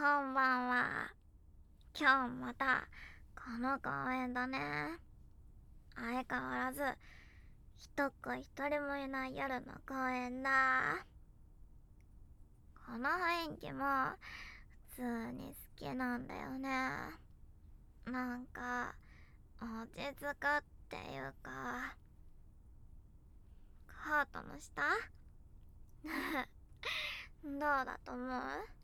んばんは。今日またこの公園だね。相変わらず人っ子一人もいない夜の公園だ。この雰囲気も普通に好きなんだよね。なんか落ち着くっていうか、コートの下どうだと思う？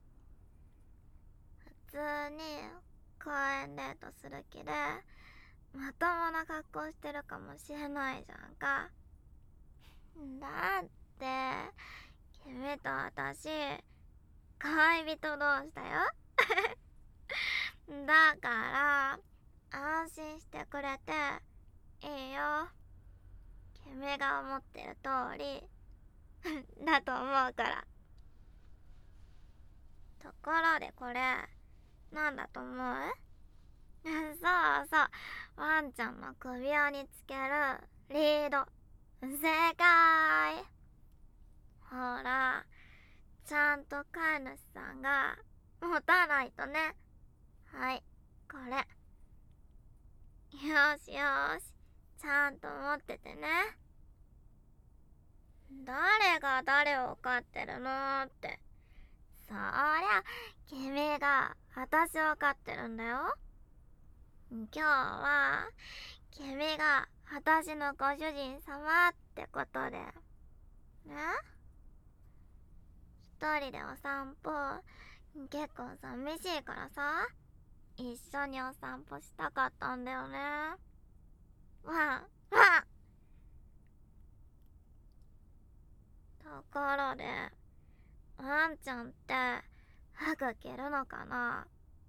普通に公園デートする気でまともな格好してるかもしれないじゃんか。だって君と私恋人同士だよだから安心してくれていいよ。君が思ってる通りだと思うから。ところでこれなんだと思う？そうそう、ワンちゃんの首輪につけるリード。正解。ほら、ちゃんと飼い主さんが持たないとね。はい、これ。よしよし、ちゃんと持っててね。誰が誰を飼ってるのって。そりゃ君が私を飼ってるんだよ。今日は君が私のご主人様ってことでね。一人でお散歩結構寂しいからさ、一緒にお散歩したかったんだよね。わんわん。ところでワンちゃんって服着るのかな？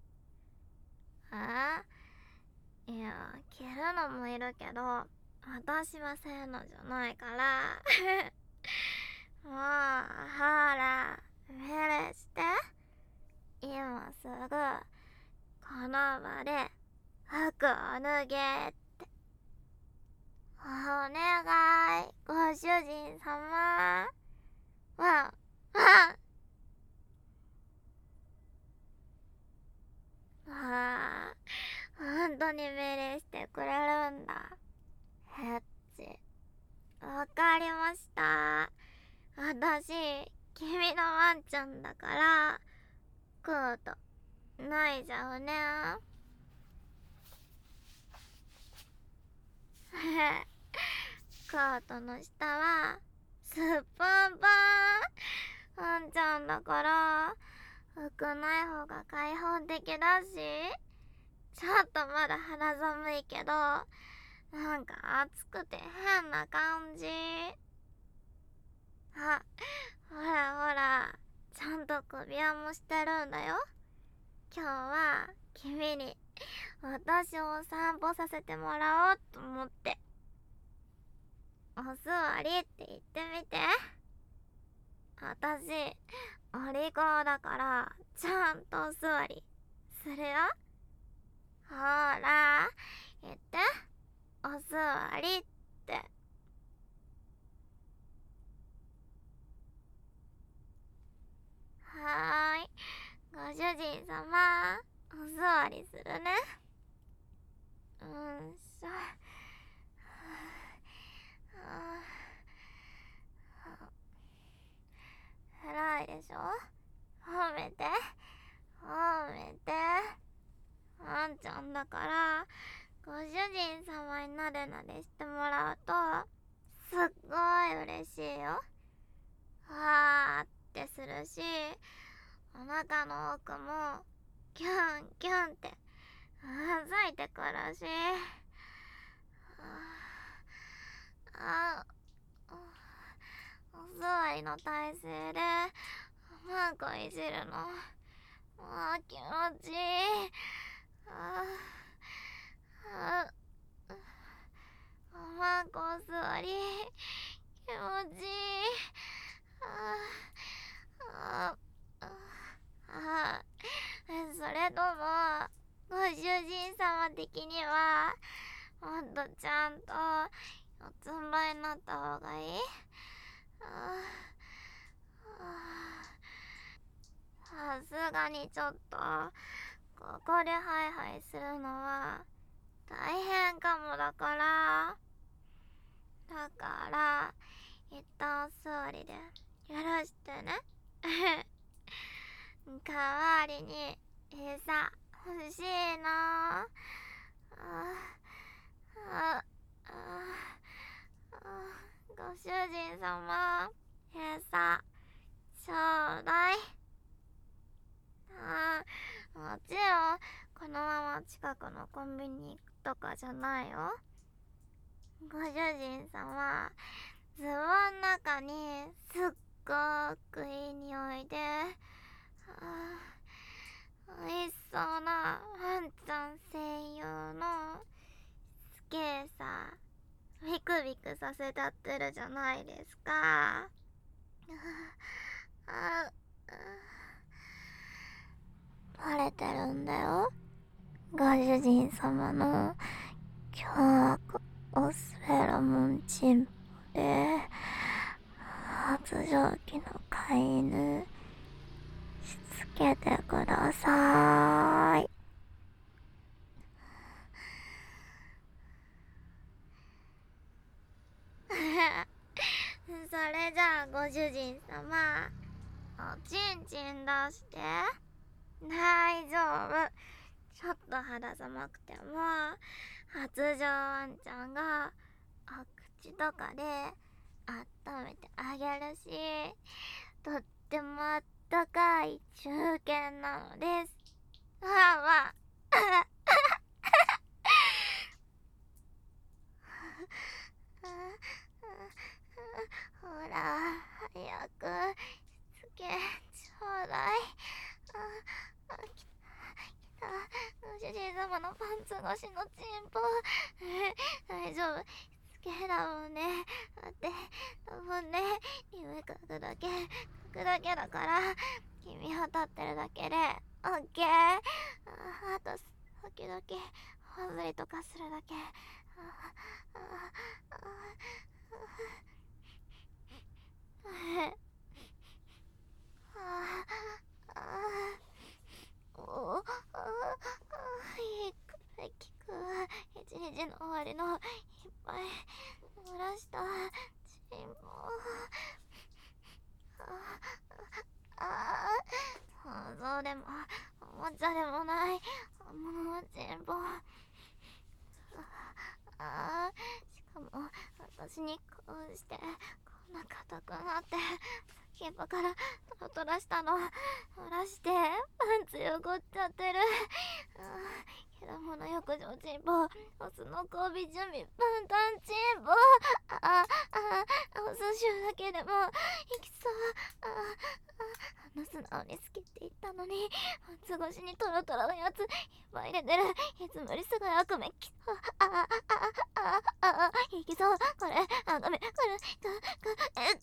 いや、着るのもいるけど私はそういうのじゃないからもうほら命令して。今すぐこの場で服を脱げって。お願い、ご主人様。わんわん。ああ、本当に命令してくれるんだ。へっち、わかりました。私、君のワンちゃんだからコート脱いじゃうね。コートの下はすっぱんぱん。ワンちゃんだから服ない方が開放的だし、ちょっとまだ肌寒いけどなんか暑くて変な感じ。あ、ほらほら、ちゃんと首輪もしてるんだよ。今日は君に私をお散歩させてもらおうと思って。お座りって言ってみて。私お利口だからちゃんとお座りするよ。ほら言って、お座りって。はーい、ご主人様、お座りするね。しょ。偉いでしょ。褒めて褒めて。ワンちゃんだからご主人様になでなでしてもらうとすっごい嬉しいよ。わーってするし、お腹の奥もキュンキュンってうずいてくるし。あお座りの体勢でマンコいじるの気持ちいい。マンコお座り気持ちいい。それともご主人様的にはもっとちゃんと四つん這いになった方がいい？ さすがにちょっとここでハイハイするのは大変かもだから一旦座りで許してね。代わりに餌欲しいな。ご主人様、餌ちょうだい。もちろんこのまま近くのコンビニとかじゃないよ。ご主人様、ズボンの中にすっごくいい匂いで美味しそうなワンちゃん専用のスケーサービクビクさせたってるじゃないですか。バレてるんだよ、ご主人様の凶悪オスフェロモンチンポで発情期の飼い犬しつけてください。それじゃあご主人様、おちんちん出して。大丈夫、ちょっと肌寒くても発情ワンちゃんがお口とかで温めてあげるし、とってもあったかい中堅なのです。わわほら早くしつけちょうだい。来たご主人様のパンツ越しのチンポ。大丈夫、しつけだもんね。待って、多分ね、匂い嗅ぐだけだから、君は立ってるだけでオッケー。あと時々ほずりとかするだけ。いいくらい効くわ。一日の終わりのいっぱい濡らしたチンポ。想像でもおもちゃでもない本物のチンポ。しかも私にこうしてこんな硬くなって先っぽからトロトロしたの漏らしてパンツ汚っちゃってる。けどもの浴場チンポ、オスの交尾準備パンタンチンポ。オス臭だけでもいきそう。素直に好きって言ったのにパンツ越しにトロトロのやついっぱい出てる。いつもよりすごい悪夢きそう。いきそう。これごめん、これ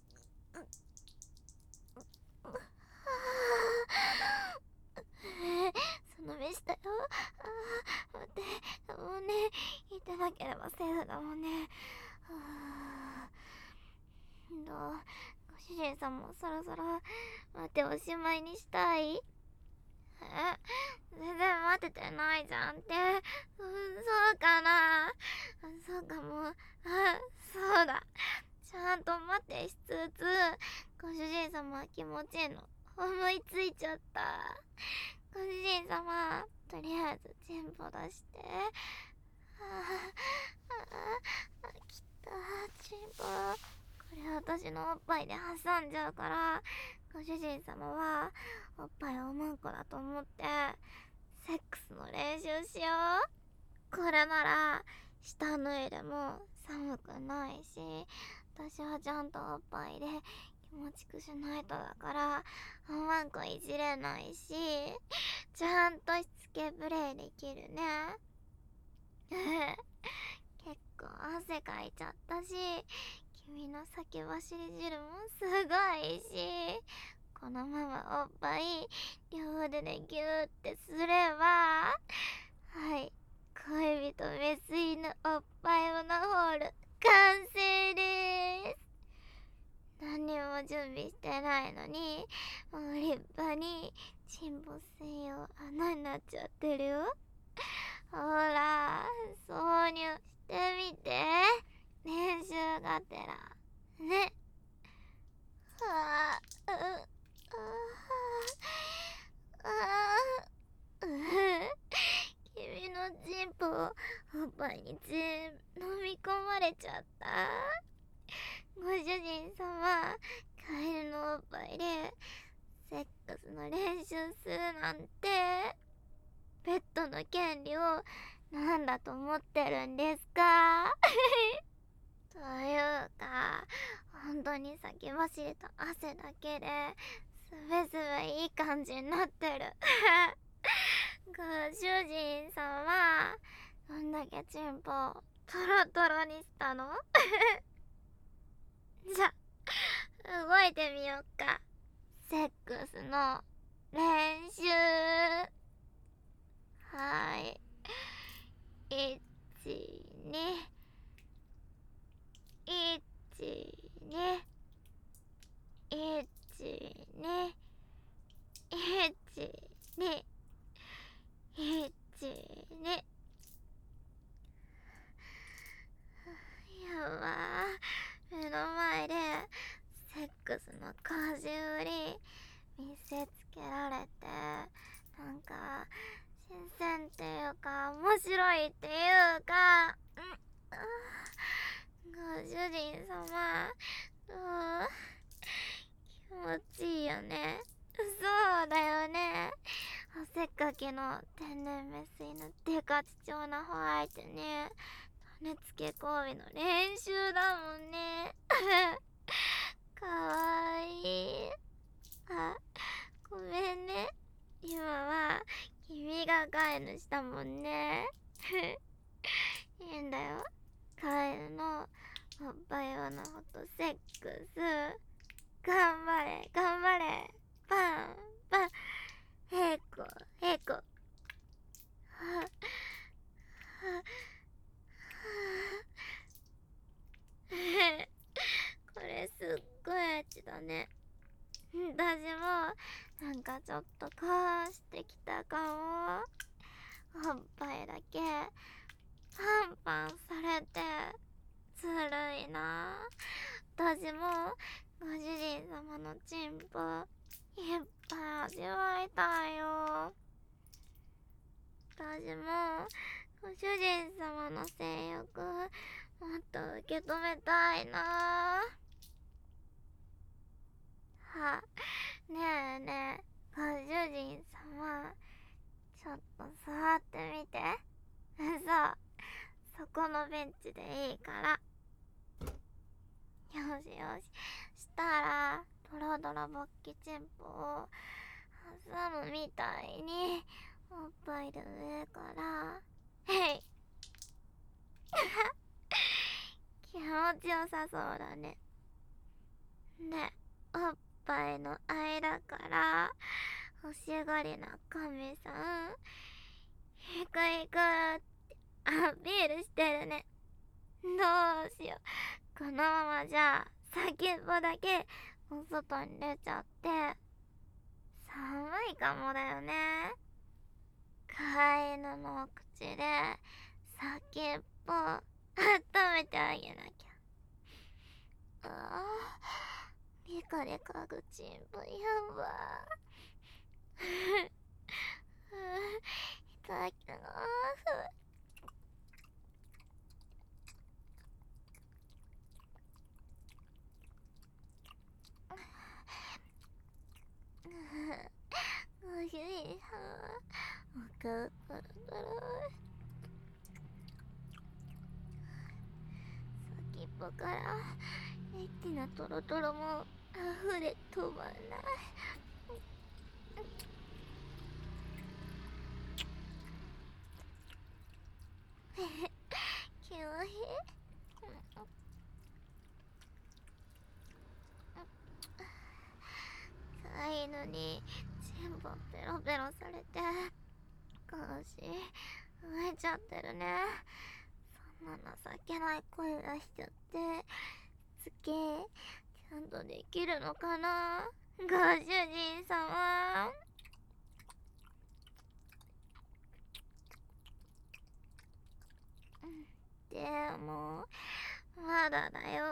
その目したよ。待って、もうね、言ってなければセーフだもんね。ご主人さんもそろそろ待っておしまいにしたい？全然待ててないじゃんって。そうかな。そうかも。そうだ、ちゃんと待ってしつつご主人様は気持ちいいの思いついちゃった。ご主人様、とりあえずチンポ出して。きたチンポ。これ私のおっぱいで挟んじゃうから、ご主人様はおっぱいをうんこだと思ってセックスの練習しよう。これなら下脱いでも寒くないし、私はちゃんとおっぱいで気持ちくしないとだからおまんこいじれないし、ちゃんとしつけプレイできるね。結構汗かいちゃったし、君の先走り汁もすごいし、このままおっぱい両腕でギューってすれば、はい、恋人メス犬おっぱいオナホール完成です。何も準備してないのにもう立派にチンポ専用穴になっちゃってるよ。ほら、挿入してみて。練習がてら。ね。はあ、君のチンポをおっぱいに全部飲み込まれちゃった。ご主人様、カエルのおっぱいでセックスの練習するなんて、ペットの権利をなんだと思ってるんですか？というか、本当に先走りと汗だけですべすべいい感じになってる。ご主人様、どんだけチンポトロトロにしたの？じゃ、動いてみよっか。セックスの練習。はい。1、2、1、2、1、2、1、2、1、2。やばー。目の前でセックスの腰振り見せつけられて、なんか新鮮っていうか面白いっていうか、ご主人様、気持ちいいよね。そうだよね。せっかきの天然メス犬デカ貴重なホワイトに種付け交尾の練習だもんね。かわいい。あ、ごめんね。今は君が飼い主だもんね。いいんだよ。カエルのおっぱい用のホットセックス。頑張れ、頑張れ。パン、パン。へこ、へこ。はははこれすっごいエッチだね。私もなんかちょっとこうしてきたかも。おっぱいだけパンパンされてずるいな。私もご主人様のチンポいっぱい味わいたいよ。私もご主人様の性欲もっと受け止めたいな。は、ねえねえ、ご主人様、ちょっと座ってみて。そこのベンチでいいから。よしよし。したら、ドロドロボッキチンポを挟むみたいに、おっぱいで上から、へい。気持ちよさそうだね。で、おっぱいの間から、欲しがりな神さん、行く行くってアピールしてるね。どうしよう。このままじゃ、先っぽだけお外に出ちゃって、寒いかもだよね。飼い犬のお口で、先っぽ、温めてあげなきゃ。リカリカグチンポやば。いただきます。ご主人様、お顔トロトロ。先っぽからエッチなトロトロも溢れ止まんない。気持ちいい。可愛いのに全部ペロペロされて腰浮いちゃってるね。そんな情けない声出しちゃってつけちゃんとできるのかな、ご主人様。 もまだだよ。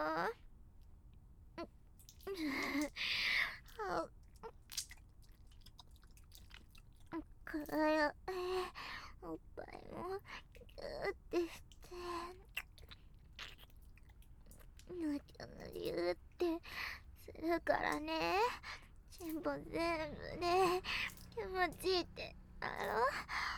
くらやおっぱいもギューってしてぬきゅぬりゅってするからね。チンポ全部で気持ちいいってだろ。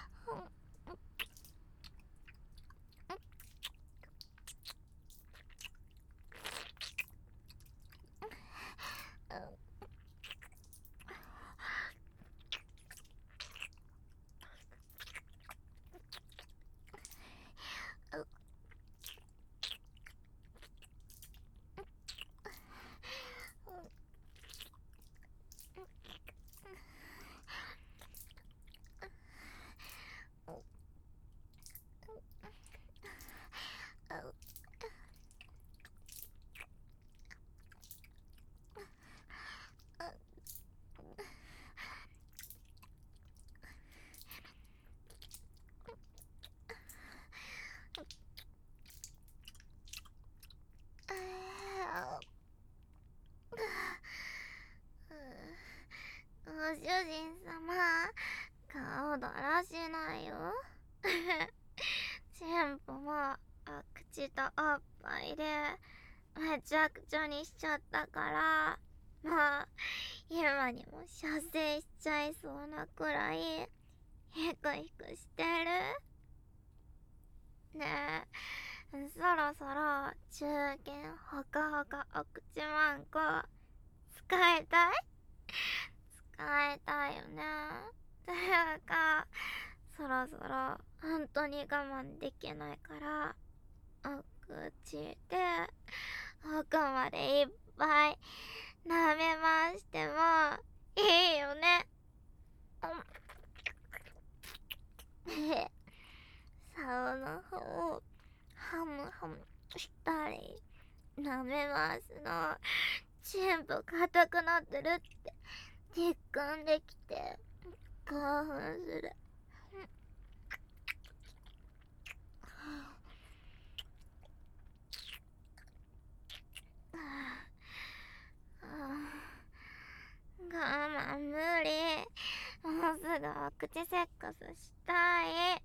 ご主人様、顔だらしないよ。チンポも口とおっぱいでめちゃくちゃにしちゃったから、もう今にも射精しちゃいそうなくらいヒクヒクしてる。ねえ、そろそろ中堅ほかほかお口まんこ使いたい？使いたいよね。ていうかそろそろ本当に我慢できないからお口で奥までいっぱい舐め回してもいいよね。竿の方をハムハムしたり舐め回すのチンポ硬くなってるって実感できて興奮する。我慢無理。もうすぐお口セックスしたい。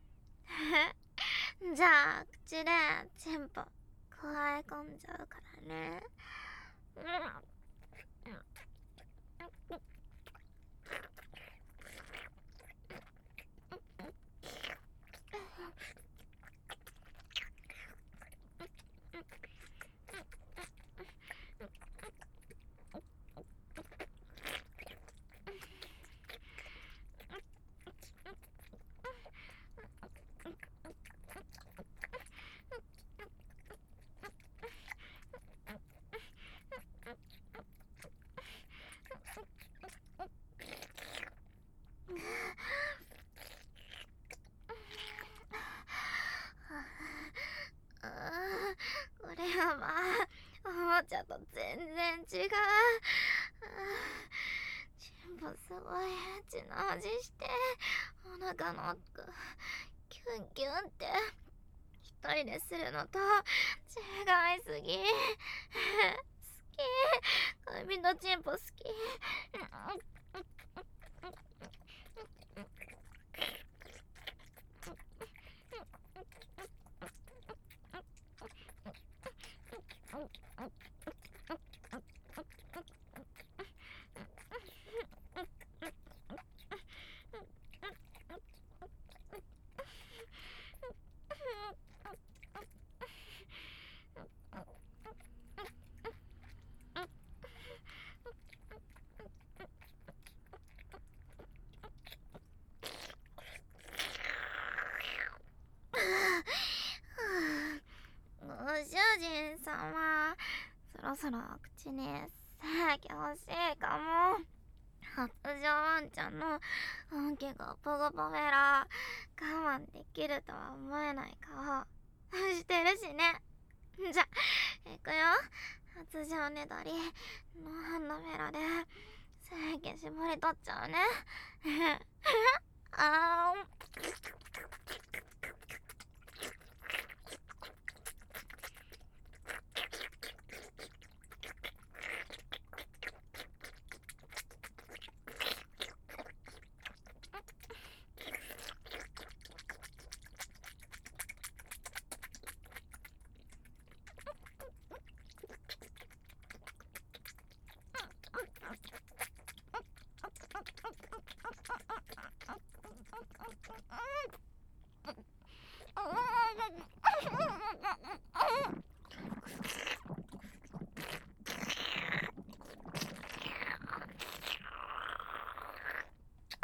じゃあ口でチンポくわえ込んじゃうからね。これはまあおもちゃと全然違う。チンポすごいエッチな味してお腹の奥キュンキュンって一人でするのと違いすぎ。好き。恋人チンポ好き。ご主人様、そろそろ口に精液欲しいかも。発情ワンちゃんの本気がポゴポフェラ我慢できるとは思えない顔してるしね。じゃ行くよ。発情ねだりノーハンドフェラで精液絞り取っちゃうね。あー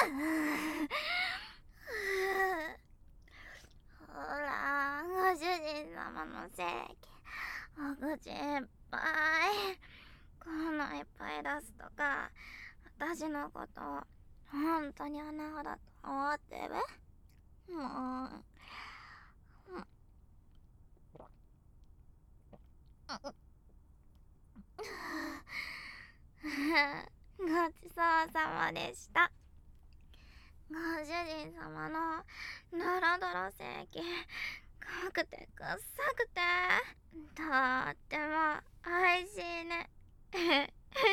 ほら、ご主人様の席、お口いっぱい。こんないっぱい出すとか、私のこと本当に穴子だと思ってる？もう。ごちそうさまでした。ご主人様のドロドロ正規、濃くてくっさくてとってもおいしいね。や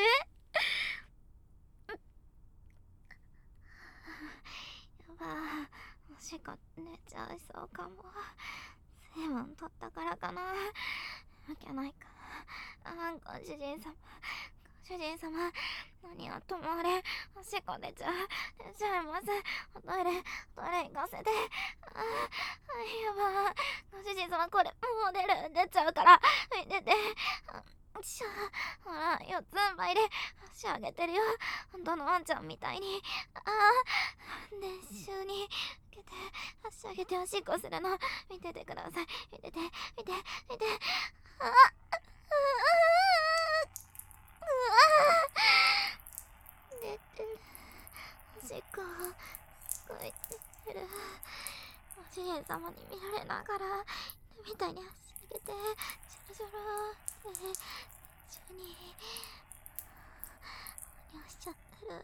ば、おしっこ出ちゃいそうかも。水分取ったからかな。わけないか。ご主人様、ご主人様、何はともあれ、おしっこ出ちゃいます。おトイレ行かせて。やば。ご主人様、これ、もう出ちゃうから。出て。ほら、四つん這いで足上げてるよ。本当のワンちゃんみたいに。で、週に受けて、足上げておしっこするの。見ててください。見て。出てる。おしっこすごい出てる。ご主人様に見られながらみたいに足上げてジョロジョロって中に何をしちゃってる。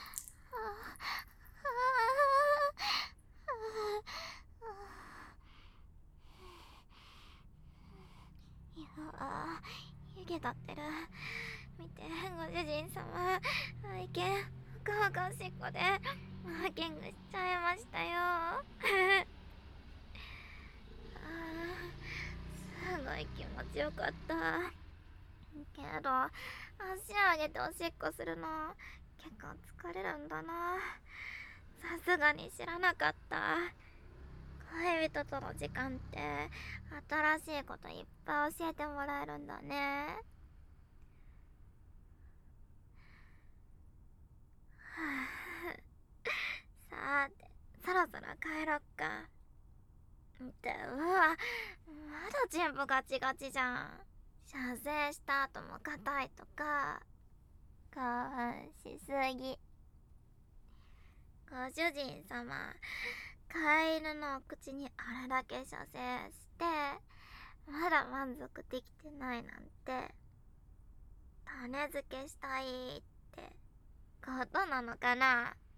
いや湯気立ってる。見て、ご主人様、愛犬ほかほかおしっこでマーキングしちゃいましたよ。すごい気持ちよかった。けど、足上げておしっこするの結構疲れるんだな。さすがに知らなかった。恋人との時間って新しいこといっぱい教えてもらえるんだね。さて、そろそろ帰ろっか。ってうわ、まだ全部ガチガチじゃん。射精した後も硬いとか興奮しすぎ。ご主人様、飼い犬のお口にあれだけ射精してまだ満足できてないなんて、種付けしたいってことなのかな。